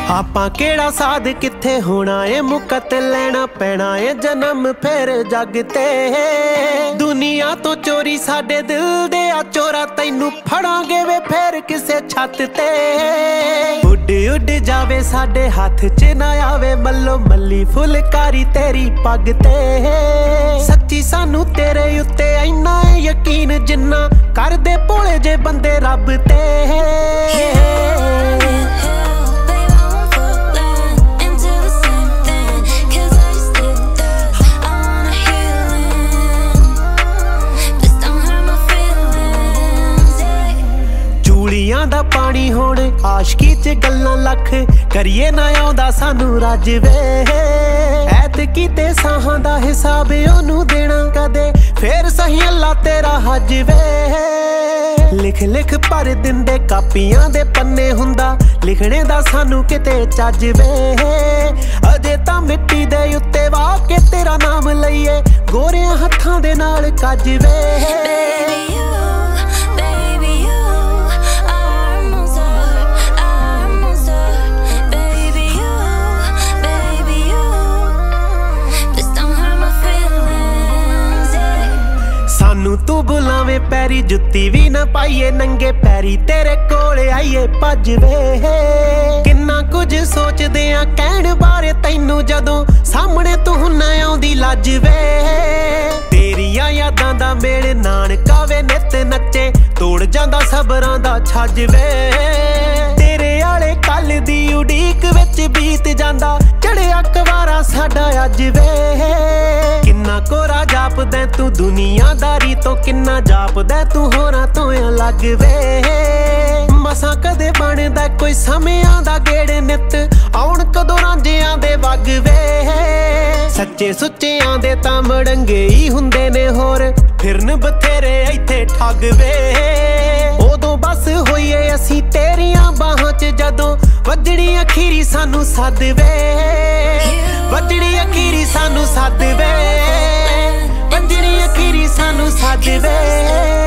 ਆਪਾਂ ਕਿਹੜਾ ਸਾਧ ਕਿੱਥੇ ਹੋਣਾ ਏ ਮੁਕਤ ਲੈਣਾ ਪੈਣਾ ਏ ਜਨਮ ਫਿਰ ਜੱਗ ਤੇ ਦੁਨੀਆ ਤੋਂ ਚੋਰੀ ਸਾਡੇ ਦਿਲ ਦੇ ਆ ਚੋਰਾ ਤੈਨੂੰ ਫੜਾਂਗੇ ਵੇ ਫੇਰ ਕਿਸੇ ਛੱਤ ਤੇ ਉੱਡ ਉੱਡ ਜਾਵੇ ਸਾਡੇ ਹੱਥ 'ਚ ਨਾ ਆਵੇ ਮੱਲੋ ਮੱਲੀ ਫੁਲਕਾਰੀ ਤੇਰੀ ਪੱਗ ਤੇ ਸੱਚੀ ਸਾਨੂੰ ਤੇਰੇ ਉੱਤੇ ਇੰਨਾ ਯਕੀਨ ਜਿੰਨਾ ਕਰਦੇ ਭੋਲੇ ਜੇ ਬੰਦੇ ਰੱਬ ਤੇ ਚੂੜੀਆਂ ਦਾ ਪਾਣੀ ਹੁਣ ਆਸ਼ਕੀ 'ਚ ਗੱਲਾਂ ਲੱਖ ਕਰੀਏ ਨਾ ਆਉਂਦਾ ਸਾਨੂੰ ਰੱਜ ਵੇ ਐਤਕੀ ਤੇ ਸਾਹਾਂ ਦਾ ਹਿਸਾਬ ਉਹਨੂੰ ਦੇਣਾ ਕਦੇ ਫੇਰ ਸਹੀ ਅੱਲਾ ਤੇਰਾ ਹੱਜ ਵੇ ਲਿਖ ਲਿਖ ਭਰ ਦਿੰਦੇ ਕਾਪੀਆਂ ਦੇ ਪੰਨੇ ਹੁੰਦਾ ਲਿਖਣੇ ਦਾ ਸਾਨੂੰ ਕਿਤੇ ਚੱਜ ਵੇ ਅਜੇ ਤਾਂ ਮਿੱਟੀ ਦੇ ਉੱਤੇ ਵਾਹ ਕੇ ਤੇਰਾ ਨਾਮ ਲਈਏ ਗੋਰਿਆਂ ਹੱਥਾਂ ਦੇ ਨਾਲ ਕੱਜ ਵੇ ਸਾਨੂੰ ਤੂੰ ਬੁਲਾਵੇਂ ਪੈਰੀ ਜੁੱਤੀ ਵੀ ਨਾ ਪਾਈਏ ਨੰਗੇ ਪੈਰੀ ਤੇਰੇ ਕੋਲ ਆਈਏ ਭੱਜ ਵੇ ਕਿੰਨਾ ਕੁਝ ਸੋਚਦੇ ਆ ਕਹਿਣ ਬਾਰੇ ਤੈਨੂੰ ਜਦੋਂ ਸਾਹਮਣੇ ਤੂੰ ਨਾ ਆਉਂਦੀ ਲੱਜ ਵੇ ਤੇਰੀਆਂ ਯਾਦਾਂ ਦਾ ਮੇਲ ਨਾਨਕਾ ਵੇ ਨਿੱਤ ਨੱਚੇ ਤੋੜ ਜਾਂਦਾ ਸਬਰਾਂ ਦਾ ਛੱਜ ਵੇ ਤੇਰੇ ਆਲੇ ਕੱਲ ਦੀ ਉਡੀਕ ਵਿੱਚ ਬੀਤ ਜਾਂਦਾ ਚੜਿਆ ਕੁਵਾਰਾ ਸਾਡਾ ਅੱਜ ਵੇ ਕਿੰਨਾ ਕੋਰਾ ਜਾਪਦਾ ਤੂੰ ਦੁਨੀਆਦਾਰੀ ਤੋਂ ਕਿੰਨਾ ਜਾਪਦਾ ਤੂੰ ਹੋਰਾਂ ਤੋਂ ਅਲੱਗ ਵੇ ਮਸਾਂ ਕਦੇ ਬਣਦਾ ਕੋਈ ਸਮਿਆਂ ਦਾ ਗੇੜ ਨਿੱਤ ਆਉਣ ਕਦੋਂ ਰਾਂਝਿਆਂ ਦੇ ਵੱਗ ਵੇ ਸੱਚੇ ਸੁੱਚਿਆਂ ਦੇ ਤਾਂ ਮੜੰਗੇ ਹੀ ਹੁੰਦੇ ਨੇ ਹੋਰ ਫਿਰਨ ਬਥੇਰੇ ਇੱਥੇ ਠੱਗ ਵੇ ਉਦੋਂ ਬਸ ਹੋਈਏ ਅਸੀਂ ਤੇਰੀਆਂ ਬਾਹਾਂ 'ਚ ਜਦੋਂ ਵੱਜਣੀ ਅਖੀਰੀ ਸਾਨੂੰ ਸੱਦ ਵੇ ਵੱਜਣੀ ਅਖੀਰੀ ਸਾਨੂੰ ਸੱਦ ਵੇ ਵੱਜਣੀ ਅਖੀਰੀ ਸਾਨੂੰ ਸੱਦ ਵੇ